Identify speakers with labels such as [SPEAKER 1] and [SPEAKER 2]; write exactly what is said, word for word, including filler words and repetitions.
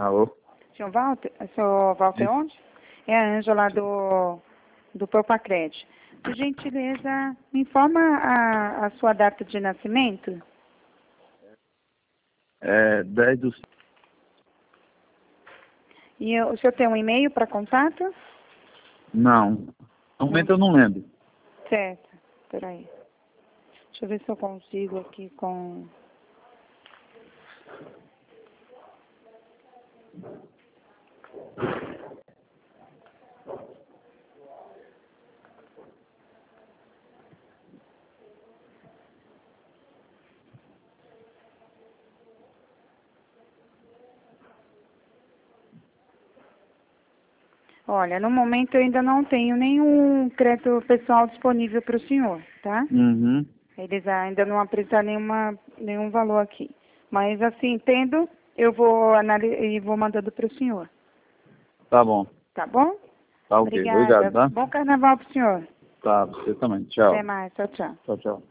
[SPEAKER 1] Alô?
[SPEAKER 2] Senhor Walter? Senhor Walter onde? É a Ângela do, do Propacred. Por gentileza, me informa a, a sua data de nascimento?
[SPEAKER 1] É dez do...
[SPEAKER 2] E o senhor tem um e-mail para contato?
[SPEAKER 1] Não. No momento eu não lembro.
[SPEAKER 2] Certo. Peraí. Deixa eu ver se eu consigo aqui com... Olha, no momento eu ainda não tenho nenhum crédito pessoal disponível para o senhor, tá?
[SPEAKER 1] Uhum.
[SPEAKER 2] Eles ainda não apresentaram nenhuma, nenhum valor aqui. Mas assim, tendo, eu vou analisar e vou mandando para o senhor.
[SPEAKER 1] Tá bom.
[SPEAKER 2] Tá bom?
[SPEAKER 1] Tá ok.
[SPEAKER 2] Obrigada.
[SPEAKER 1] Obrigado, tá?
[SPEAKER 2] Bom carnaval para o senhor.
[SPEAKER 1] Tá, você também. Tchau.
[SPEAKER 2] Até mais. Tchau, tchau.
[SPEAKER 1] Tchau, tchau.